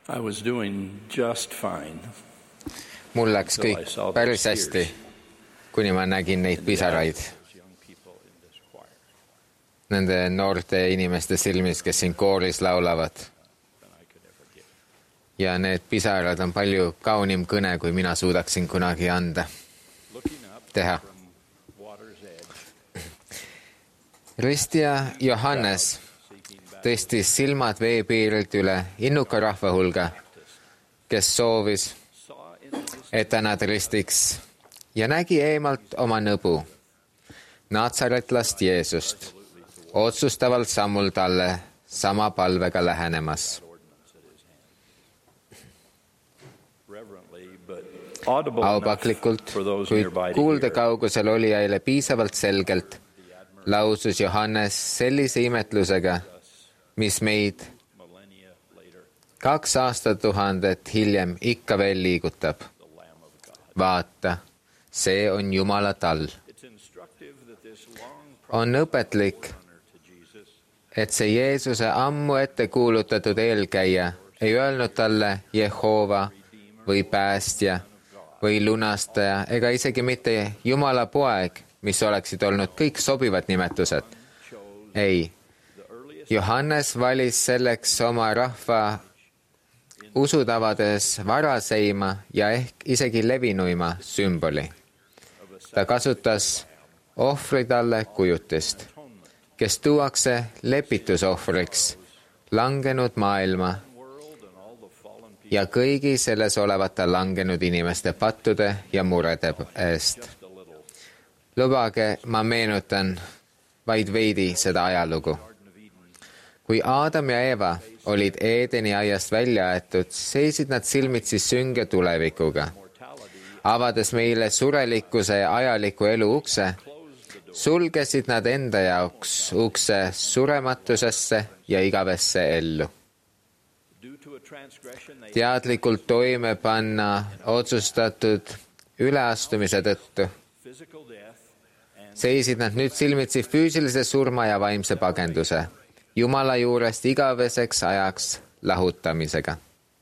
I was doing just fine. Mul läks kõik päris hästi, kuni ma nägin neid pisaraid nende noorte inimeste silmis, kes siin kooris laulavad. Ja need pisarad on palju kaunim kõne, kui mina suudaksin kunagi teha. Ristja Johannes tõstis silmad veepiirilt üle innuka rahva hulga, kes soovis, et ta nad ristiks, ja nägi eemalt oma nõbu, Natsaretlast Jeesust, otsustavalt sammul talle sama palvega lähenemas. Aupaklikult, kuid kuulde kaugusel olijaile piisavalt selgelt, lausus Johannes sellise imetlusega, mis meid 2 aastatuhandet hiljem ikka veel liigutab. Vaata, see on Jumala tall. On õpetlik, et see Jeesuse ammu ette kuulutatud eelkäija ei öelnud talle Jehova või päästja või lunastaja ega isegi mitte Jumala poeg, mis oleksid olnud kõik sobivad nimetused. Ei, Johannes valis selleks oma rahva usutavades varaseima ja ehk isegi levinuima sümboli. Ta kasutas ohvri talle kujutist, kes tuuakse lepitusohvriks langenud maailma ja kõigi selles olevate langenud inimeste pattude ja murede eest. Lubage, ma meenutan vaid veidi seda ajalugu. Kui Aadam ja Eva olid Eedeni aiast välja aetud, seisid nad silmitsi sünge tulevikuga. Avades meile surelikkuse ja ajaliku elu ukse, sulgesid nad enda jaoks ukse surematusesse ja igavesse ellu. Teadlikult toime panna otsustatud üleastumise tõttu seisid nad nüüd silmitsi füüsilise surma ja vaimse pagenduse, Jumala juurest igaveseks ajaks lahutamisega.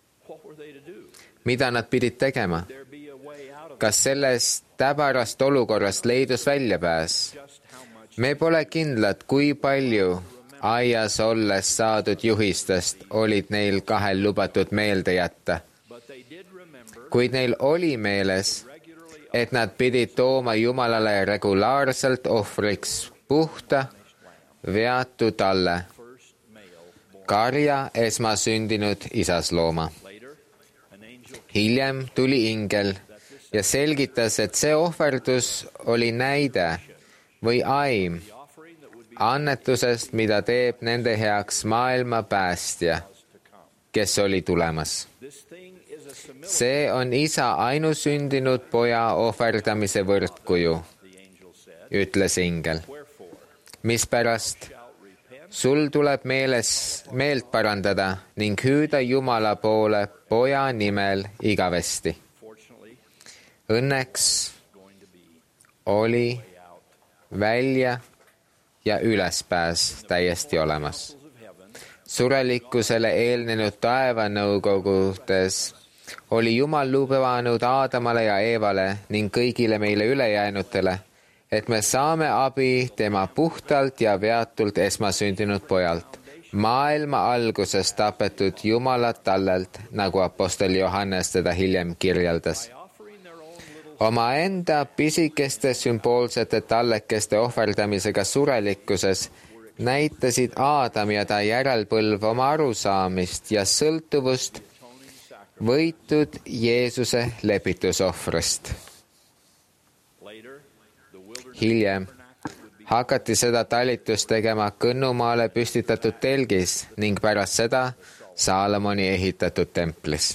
Mida nad pidid tegema? Kas sellest täbarast olukorrast leidus väljapääs? Me pole kindlad, kui palju aias olles saadud juhistest olid neil kahel lubatud meelde jätta. Kuid neil oli meeles, et nad pidid tooma Jumalale regulaarselt ohvriks puhta, veatu talle, karja esmasündinud isaslooma. Hiljem tuli ingel ja selgitas, et see ohverdus oli näide või aim annetusest, mida teeb nende heaks maailma päästja, kes oli tulemas. See on isa ainusündinud poja ohverdamise võrdkuju, ütles ingel. Mispärast sul tuleb meelt parandada ning hüüda Jumala poole poja nimel igavesti. Õnneks oli välja ja ülespääs täiesti olemas. Surelikkusele eelnenud taevanõukogudes oli Jumal lubanud Aadamale ja Eevale ning kõigile meile ülejäänutele, et me saame abi tema puhtalt ja veatult esmasündinud pojalt, maailma alguses tapetud Jumala tallelt, nagu apostel Johannes teda hiljem kirjeldas. Omaenda pisikeste sümboolsete tallekeste ohverdamisega surelikkuses näitasid Aadam ja ta järelpõlv oma arusaamist ja sõltuvust võitud Jeesuse lepitusohvrist. Hiljem hakati seda talitust tegema Kõnnumaale püstitatud telgis ning pärast seda Saalomoni ehitatud templis.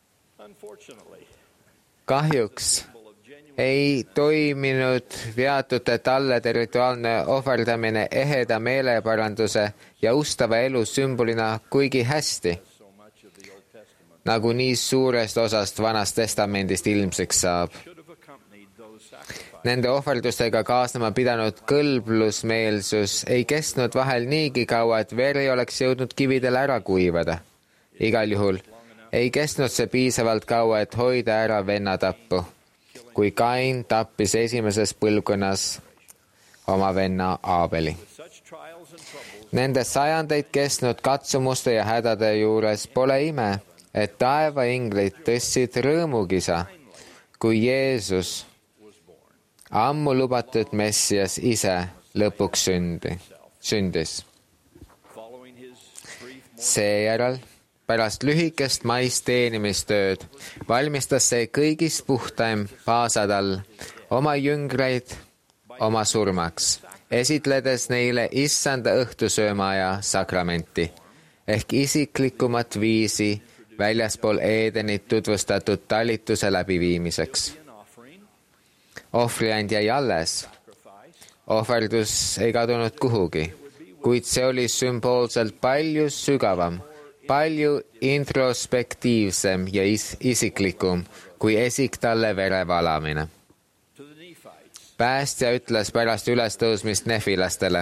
Kahjuks ei toiminud veatute tallede rituaalne ohverdamine eheda meeleparanduse ja ustava elu sümbolina kuigi hästi, nagu nii suurest osast Vanast Testamendist ilmseks saab. Nende ohverdustega kaasnema pidanud kõlblusmeelsus ei kestnud vahel niigi kaua, et veri oleks jõudnud kividele ära kuivada. Igal juhul ei kestnud see piisavalt kaua, et hoida ära venna tappu, kui Kain tappis esimeses põlvkonnas oma venna Aabeli. Nende sajandeid kestnud katsumuste ja hädade juures pole ime, et taevainglid tõstsid rõõmukisa, kui Jeesus, ammu lubatud Messias ise lõpuks sündis. Seejärel, pärast lühikest maist teenimistööd, valmistas see kõigist puhtaim paasadal oma jüngreid oma surmaks, esitledes neile issanda õhtusöömaaja sakramenti ehk isiklikumat viisi väljaspool Eedenit tutvustatud talituse läbiviimiseks. Ohvriand jäi alles. Ohverdus ei kadunud kuhugi, kuid see oli sümboolselt palju sügavam, palju introspektiivsem ja isiklikum kui esiktalle vere valamine. Päästja ütles pärast ülestõusmist nefilastele: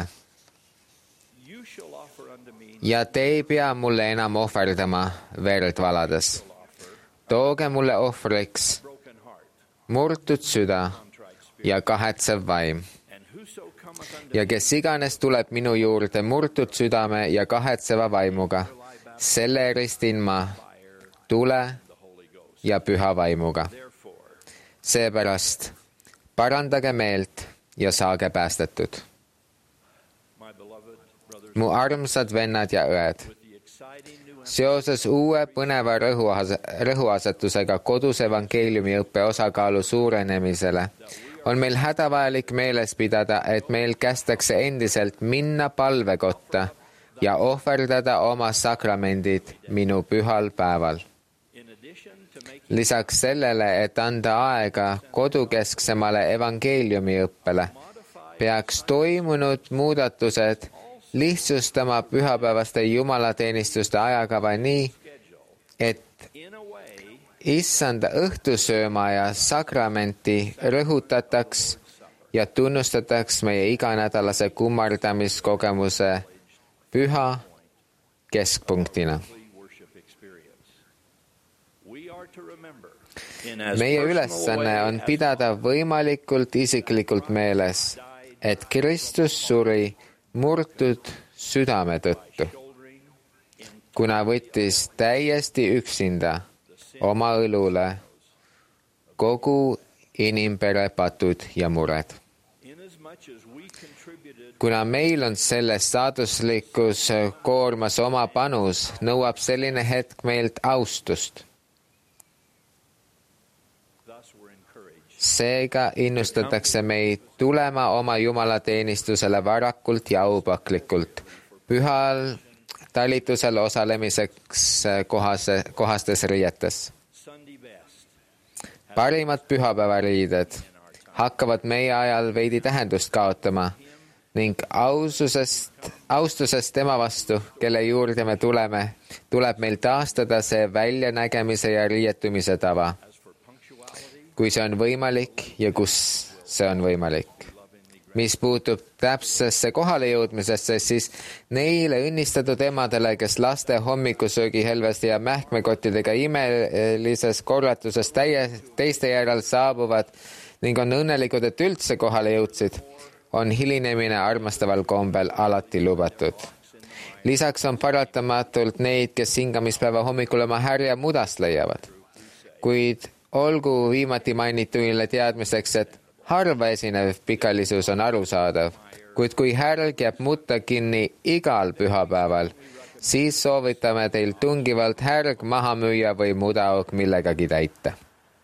ja te ei pea mulle enam ohverdama verd valades. Tooge mulle ohvriks murtud süda ja kahetsev vaim. Ja kes iganes tuleb minu juurde murtud südame ja kahetseva vaimuga, selle ristin ma tule ja püha vaimuga. Seepärast parandage meelt ja saage päästetud. Mu armsad vennad ja õed, seoses uue põneva rõhuasetusega kodus evangeeliumi õppe osakaalu suurenemisele on meil hädavajalik meeles pidada, et meil kästakse endiselt minna palvekotta ja ohverdada oma sakramendid minu pühal päeval. Lisaks sellele, et anda aega kodukesksemale evangeeliumi õppele, peaks toimunud muudatused lihtsustama pühapäevaste jumalateenistuste ajakava nii, et issanda õhtusöömaaja sakramenti rõhutataks ja tunnustataks meie iganädalase kummardamiskogemuse püha keskpunktina. Meie ülesanne on pidada võimalikult isiklikult meeles, et Kristus suri murtud südame tõttu, kuna võttis täiesti üksinda oma õlule kogu inimpere patud ja mured. Kuna meil on selles saaduslikus koormas oma panus, nõuab selline hetk meilt austust. Seega innustatakse meid tulema oma jumalateenistusele varakult ja aupaklikult, pühal talitusel osalemiseks kohastes riietes. Parimad pühapäevariided hakkavad meie ajal veidi tähendust kaotama ning austusest tema vastu, kelle juurde me tuleme, tuleb meil taastada see väljanägemise ja riietumise tava, kui see on võimalik ja kus see on võimalik. Mis puutub täpsesse kohalejõudmisesse, siis neile õnnistatud emadele, kes laste hommikusöögi helveste ja mähkmekottidega imelises korratuses teiste järel saabuvad ning on õnnelikud, et üldse kohale jõudsid, on hilinemine armastaval kombel alati lubatud. Lisaks on paratamatult neid, kes hingamispäeva hommikul oma härja mudast leiavad. Kuid olgu viimati mainituile teadmiseks, et harva esinev pikalisus on arusaadav, kuid kui härg jääb mutta kinni igal pühapäeval, siis soovitame teil tungivalt härg maha müüa või mudaauk millegagi täita.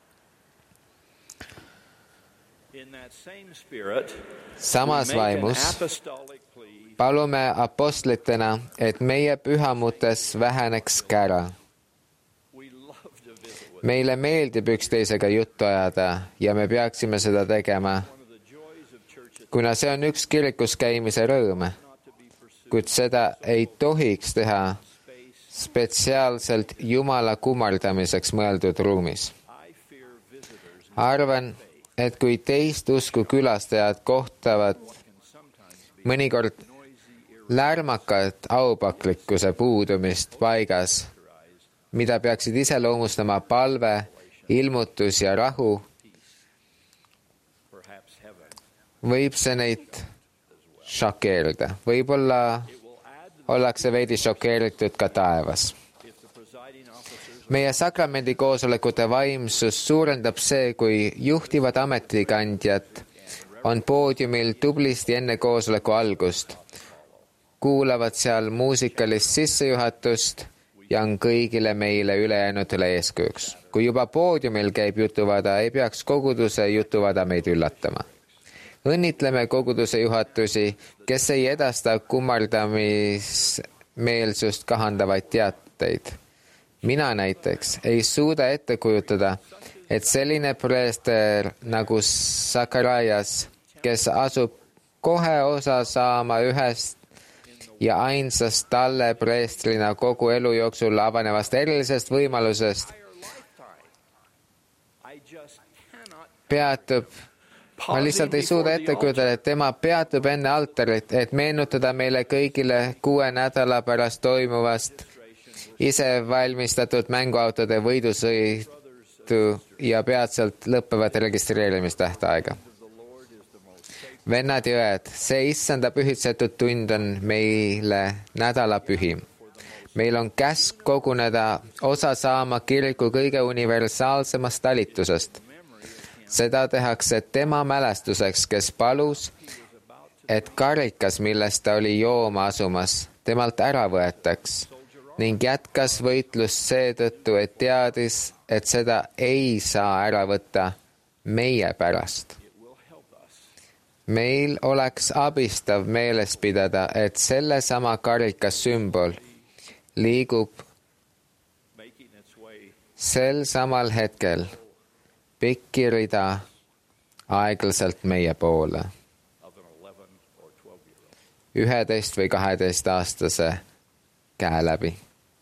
Samas vaimus palume apostlitena, et meie pühamutes väheneks kära. Meile meeldib üksteisega juttu ajada ja me peaksime seda tegema, kuna see on üks kirikus käimise rõõme, kuid seda ei tohiks teha spetsiaalselt Jumala kummardamiseks mõeldud ruumis. Arvan, et kui teist usku külastajad kohtavad mõnikord lärmakat aupaklikkuse puudumist paigas mida peaksid iseloomustama palve, ilmutus ja rahu, võib see neid šokeerida. Võib-olla ollakse veidi šokeeritud ka taevas. Meie sakramendi koosolekute vaimsus suurendab see, kui juhtivad ametikandjad on poodiumil tublisti enne koosoleku algust, kuulavad seal muusikalist sissejuhatust ja on kõigile meile ülejäänutele eeskujuks. Kui juba poodiumil käib jutuvada, ei peaks koguduse jutuvada meid üllatama. Õnnitleme koguduse juhatusi, kes ei edasta kummardamismeelsust kahandavaid teateid. Mina näiteks ei suuda ette kujutada, et selline preester nagu Sakarajas, kes asub kohe osa saama ühest ja ainsast talle preestrina kogu elu jooksul avanevast erilisest võimalusest, peatub. Ma lihtsalt ei suuda ette kujutada, et tema peatub enne altarit, et meenutada meile kõigile 6 nädala pärast toimuvast ise valmistatud mänguautode võidusõitu ja peatselt lõppevat registreerimistähtaega. Vennad ja õed, see issanda pühitsetud tund on meile nädalapühim. Meil on käsk koguneda osa saama kiriku kõige universaalsemast talitusest. Seda tehakse tema mälestuseks, kes palus, et karikas, millest ta oli jooma asumas, temalt ära võetaks ning jätkas võitlust seetõttu, et teadis, et seda ei saa ära võtta meie pärast. Meil oleks abistav meeles pidada, et sellesama karikas sümbol liigub sel samal hetkel pikki rida aeglaselt meie poole. 11 või 12-aastase käe läbi.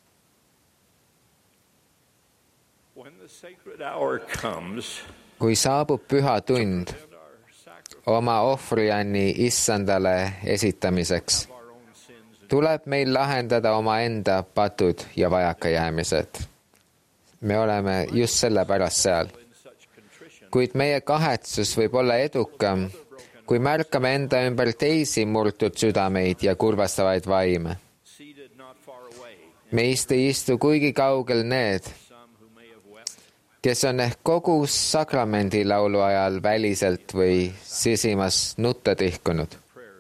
Kui saabub püha tund oma ohvrianni issandale esitamiseks, tuleb meil lahendada omaenda patud ja vajakajäämised. Me oleme just sellepärast seal. Kuid meie kahetsus võib olla edukam, kui märkame enda ümber teisi murtud südameid ja kurvastavaid vaime. Meist ei istu kuigi kaugel need, kes on ehk kogu sakramendi laulu ajal väliselt või sisimas nutta tihkunud.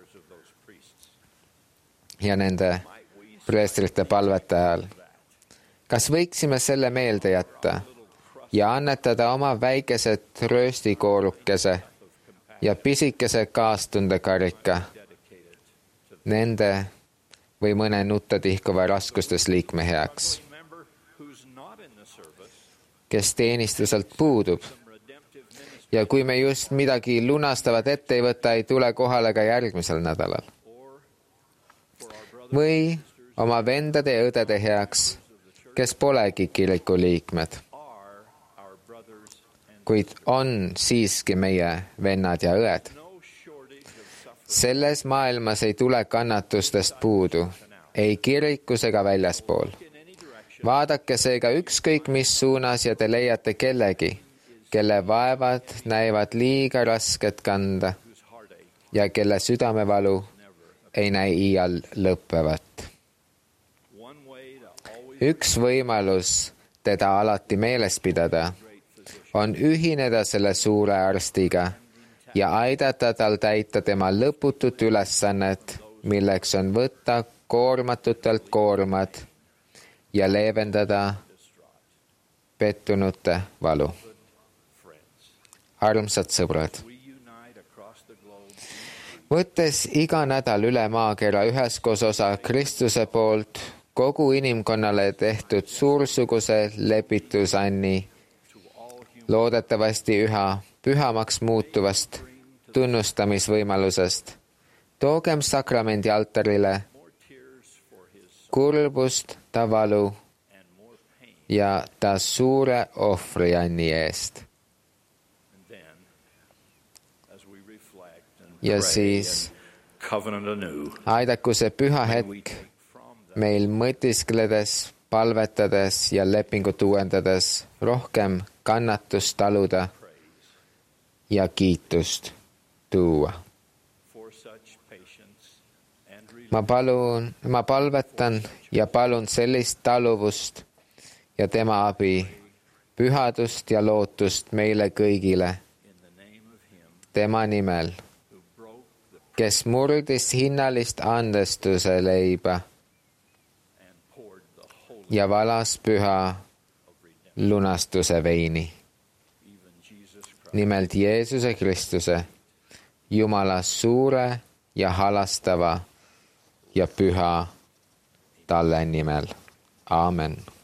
Ja nende preestrite palvete ajal. Kas võiksime selle meelde jätta ja annetada oma väikesed rööstikoorukese ja pisikese kaastundekarika nende või mõne nutta tihkuva raskustes liikme heaks, kes teenistuselt puudub. Ja kui me just midagi lunastavat ette ei võta, ei tule kohale ka järgmisel nädalal. Või oma vendade ja õdede heaks, kes polegi kiriku liikmed, kuid on siiski meie vennad ja õed. Selles maailmas ei tule kannatustest puudu, ei kirikus ega väljaspool. Vaadake seega ükskõik mis suunas ja te leiate kellegi, kelle vaevad näivad liiga rasket kanda ja kelle südamevalu ei näe iial lõppevat. Üks võimalus teda alati meeles pidada on ühineda selle suure arstiga ja aidata tal täita tema lõputut ülesannet, milleks on võtta koormatutelt koormad ja leevendada pettunute valu. Armsad sõbrad, võttes iga nädal üle maakera üheskoos osa Kristuse poolt kogu inimkonnale tehtud suursuguse lepitusanni, loodetavasti üha pühamaks muutuvast tunnustamisvõimalusest, toogem sakramendi altarile kurbust, ta valu ja ta suure ohvrianni eest. Ja siis aidaku see püha hetk meil mõtiskledes palvetades ja lepingut uuendades rohkem kannatust taluda ja kiitust tuua. For such patience and Ma palvetan ja palun sellist taluvust ja tema abi, pühadust ja lootust meile kõigile, in the name of him tema nimel, who broke the kes murdis hinnalist andestuse leiba and poured the holy ja valas püha lunastuse veini, even Jesus Christ. nimelt Jeesuse Kristuse, Jumala suure ja halastava ja püha talle nimel. Aamen.